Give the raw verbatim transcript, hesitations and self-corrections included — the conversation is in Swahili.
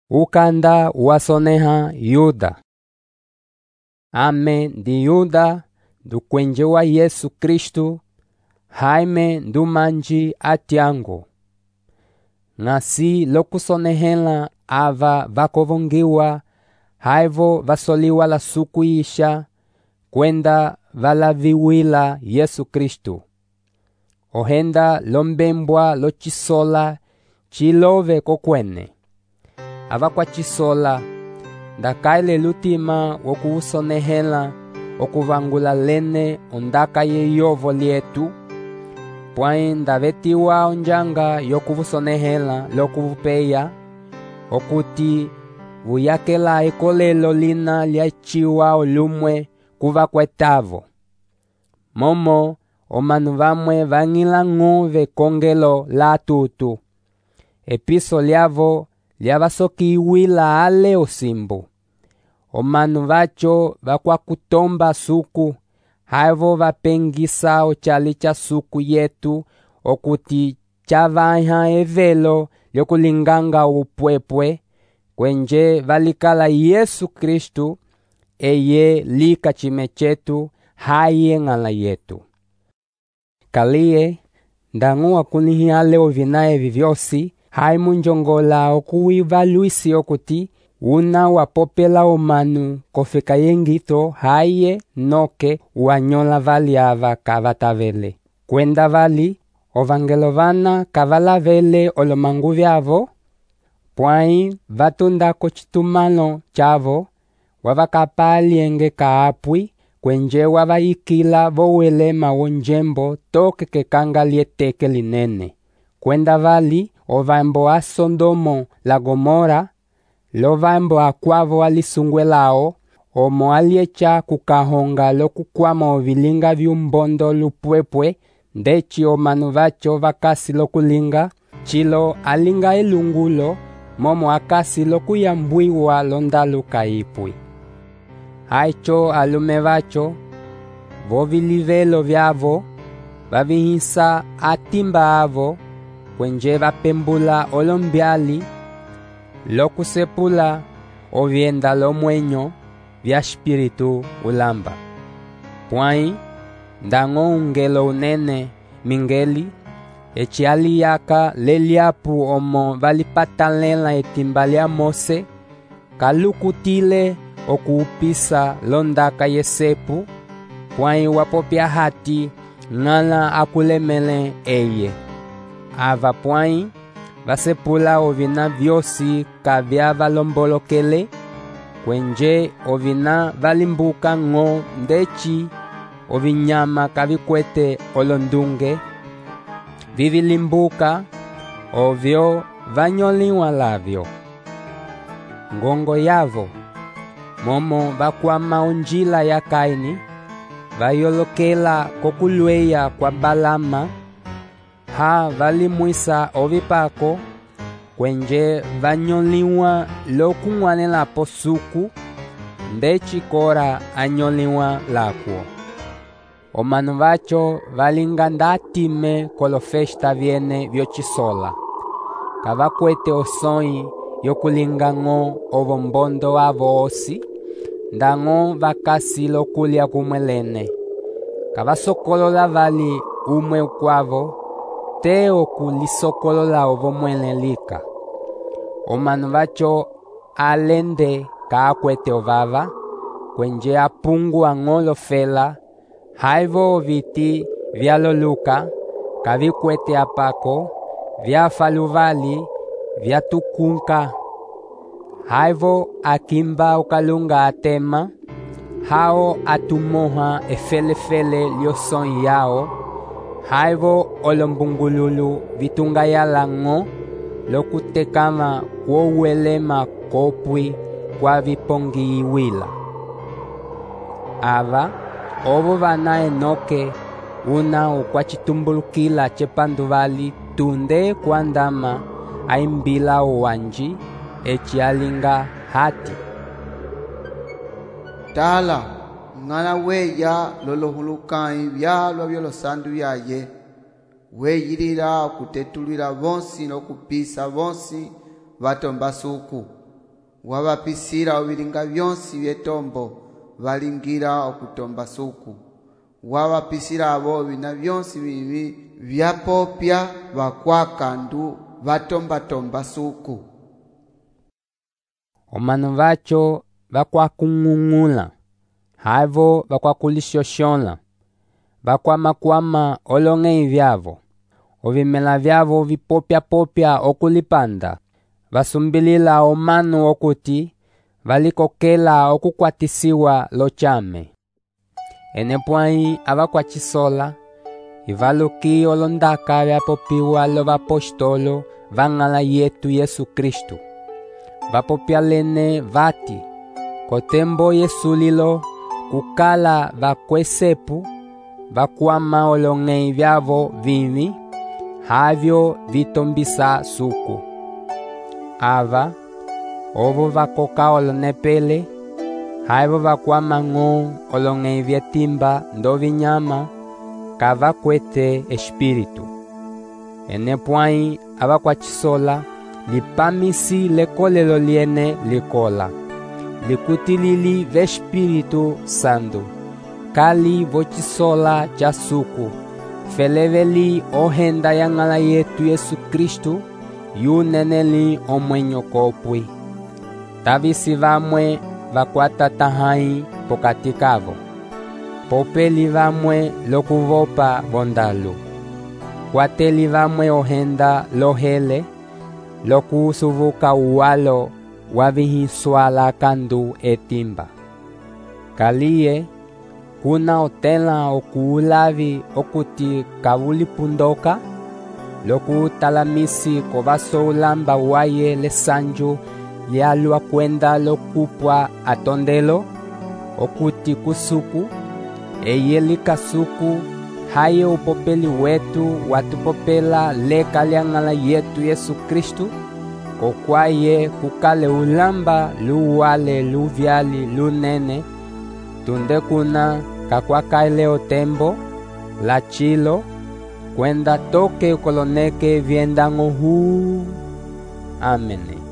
ukanda wasoneha Yuda. Ame ndi Yuda ndukwenje wa Yesu Kristu, haime ndumanji atiango. Ngasi lokusonehela ava vakovongiwa, haivo vasoliwa la suku isha, kwenda valaviwila Yesu Kristu. Ohenda lombembwa lo chisola chilove kokwene. Ava kwa chisola, ndakaile lutima wokuusonehela okuvangula lene ondaka yeyovo lietu, pwai ndavetiwa onjanga yokuvusonehela lokuvupeya, okuti vuyakela ekolelo lina liachiwa olumwe kuva kwetavo. Momo omanu vamwe vangila ng'ove kongelo la tutu. Episo liavo liavasokiwila ale osimbu. Omanu vacho vakwa kutomba suku, haivo vapengisa ochali cha suku yetu, okuti chavaiha evelo lyokulinganga upwepwe, kwenje valikala Yesu Kristu, eye lika chime chetu, haye ngala yetu. Kalie, ndangu wakunihi ale ovinae vivyosi, haimu njongola okuwivaluisi okuti, una wapopela omanu kofika yengito haye noke uanyola vali ava kavatavele. Kwenda vali, ovangelo vana kavalavele olomangu vyavo, pwai vatundako chitumano chavo, wavakapalienge kaapwi, kwenje wavaikila vowele mawonjembo toke kekanga lieteke linene. Kwenda vali, ovambo a Sodomo la Gomora, lovambo akwavo alisungwelao, omo aliecha kukahonga lokukwama ovilinga vyumbondo lupwepwe, ndechi omanu vacho vakasi lokulinga, chilo alinga elungulo, momo akasi lokuyambwiwa londalu kaipwi. Haicho alume vacho, vovilivelo vyavo, vavihisa atimba avo, kwenje vapembula olombiali, lokusepula ovienda lomwenyo vya spiritu ulamba. Pwai, ndango ungelo unene mingeli, echiali yaka leliapu omo valipatalela etimbalia Mose, kalukutile okuupisa londaka yesepu, pwai wapopia hati ngala akulemele eye. Ava pwai, vasepula ovina vyosi kavya valombolokele, kwenje ovina valimbuka ngo ndechi, ovinyama kavikwete olondunge, vivilimbuka, ovyo vanyoliwa lavyo. Ngongo yavo, momo vakwama onjila ya Kaini, vayolokela kokulweya kwa Balama, ha valimwisa ovipako, kwenje vanyoliwa lokungwanela posuku, ndechi Kora anyoliwa lakwo. Omanu vacho valingandatime kolofesta viene vyochisola, kavakwete osoi yokulingango ovombondo avo osi, ndango vakasi lokulia kumwelene. Kavasokolola vali umwe ukwavo, te okulisokolola ovomwelelika. Omanu vacho alende kaakwete ovava, kwenje apungu angolo fela, haivo viti vyaloluka, kavikwete apako, vyafaluvali, vyatukunka. Haivo akimba ukalunga atema, hao atumoha efelefele lioson yao, haivo olombungululu vitunga yalango, lokutekama kwouelema kopwi kwa vipongi iwila. Ava, ovo vana enoke, una ukwachitumbulukila chepanduvali tunde kwandama, aimbila uwanji, echialinga hati. Tala, ngana weya lolohulukai vyalwa vyolosandu yaye, weyirira kutetulira vonsi nokupisa vonsi vatomba suku wabapisira obilinga byonsi byetombo balingira okutomba suku. Wabapisira abo bina byonsi bibi byapopya bakwakandu batomba tomba suku. Omanu bacho bakwakungungula, havo bakwakulishoshona, bakwamakwama olonge vyavo, ovimela vyavo vipopya popya okulipanda, basumbilila omanu okuti valikokela okukwatisiwa lochame. Enepuai abakwachisola, ivaluki olondaka vyapopiwa lo vapostolo vangala yetu Yesu Kristu. Vapopialene vati, kotembo yesulilo kukala vakwesepu, vakwama olonge vyavo vimi, havyo vitombisa suku. Ava, ovo vakoka olonepele, haivo vakwama ngo olonge vyetimba ndo vinyama, kavakwete espiritu. Enepuai abakwachisola, lipamisi lekolelo liene likola, likutilili vespiritu sandu, kali vochisola chasuku, feleveli ohenda yangala yetu Yesu Kristu, yuneneli omwenyo kopwi. Tavisi vamwe vakwata tahai pokatikavo, popeli vamwe lokuvopa vondalu, kwateli vamwe ohenda lohele, lokusuvuka uwalo wavihiswala kandu etimba. Kalie, kuna otela okuulavi okuti kavulipundoka, loku talamisi kovaso ulamba waye lesanju yalwa kwenda lokupwa atondelo, okuti kusuku, eyeli kasuku, haye upopeli wetu watupopela leka liangala yetu Yesu Kristu, kokwaye kukale ulamba luwale luvyali lunene, tunde kuna kakwakaile otembo, la chilo, kwenda toke ukoloneke viendango huu. Amene.